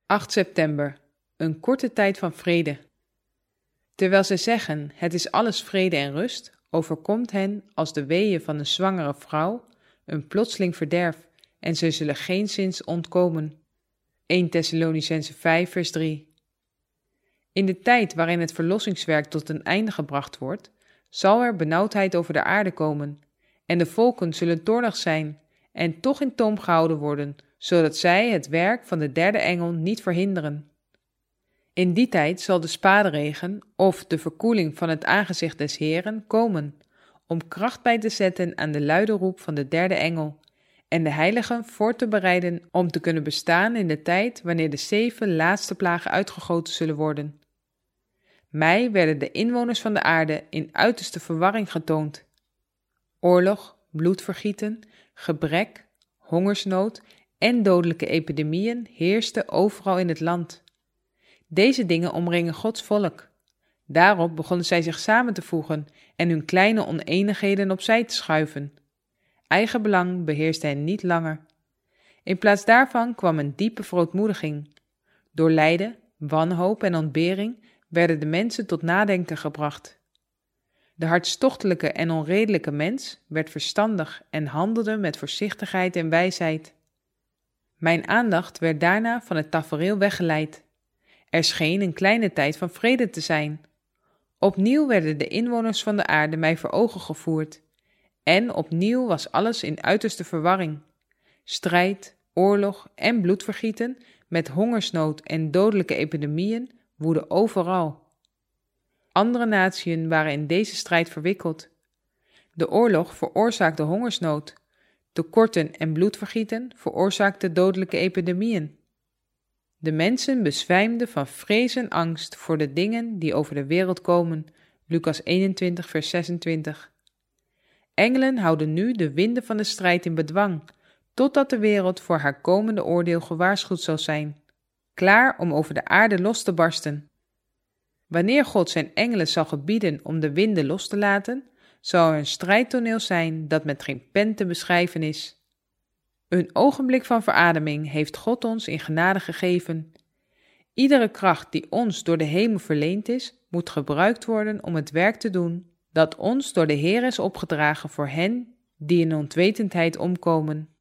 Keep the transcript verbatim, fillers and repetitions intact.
acht september. Een korte tijd van vrede. Terwijl zij zeggen, het is alles vrede en rust, overkomt hen, als de weeën van een zwangere vrouw, een plotseling verderf, en zij zullen geenszins ontkomen. eerste Thessalonicenzen vijf vers drie. In de tijd waarin het verlossingswerk tot een einde gebracht wordt, zal er benauwdheid over de aarde komen, en de volken zullen toornig zijn, en toch in toom gehouden worden, zodat zij het werk van de derde engel niet verhinderen. In die tijd zal de spaderegen, of de verkoeling van het aangezicht des Heeren, komen, om kracht bij te zetten aan de luide roep van de derde engel, en de heiligen voor te bereiden om te kunnen bestaan in de tijd wanneer de zeven laatste plagen uitgegoten zullen worden. Mij werden de inwoners van de aarde in uiterste verwarring getoond. Oorlog, bloedvergieten, gebrek, hongersnood en dodelijke epidemieën heersten overal in het land. Deze dingen omringen Gods volk. Daarop begonnen zij zich samen te voegen en hun kleine oneenigheden opzij te schuiven. Eigen belang beheerste hen niet langer. In plaats daarvan kwam een diepe verootmoediging. Door lijden, wanhoop en ontbering werden de mensen tot nadenken gebracht. De hartstochtelijke en onredelijke mens werd verstandig en handelde met voorzichtigheid en wijsheid. Mijn aandacht werd daarna van het tafereel weggeleid. Er scheen een kleine tijd van vrede te zijn. Opnieuw werden de inwoners van de aarde mij voor ogen gevoerd. En opnieuw was alles in uiterste verwarring. Strijd, oorlog en bloedvergieten met hongersnood en dodelijke epidemieën woedden overal. Andere natieën waren in deze strijd verwikkeld. De oorlog veroorzaakte hongersnood. Tekorten en bloedvergieten veroorzaakten dodelijke epidemieën. De mensen bezwijmden van vrees en angst voor de dingen die over de wereld komen. Lucas eenentwintig vers zesentwintig. Engelen houden nu de winden van de strijd in bedwang, totdat de wereld voor haar komende oordeel gewaarschuwd zal zijn, klaar om over de aarde los te barsten. Wanneer God zijn engelen zal gebieden om de winden los te laten, zal er een strijdtoneel zijn dat met geen pen te beschrijven is. Een ogenblik van verademing heeft God ons in genade gegeven. Iedere kracht die ons door de hemel verleend is, moet gebruikt worden om het werk te doen dat ons door de Heer is opgedragen voor hen die in ontwetendheid omkomen.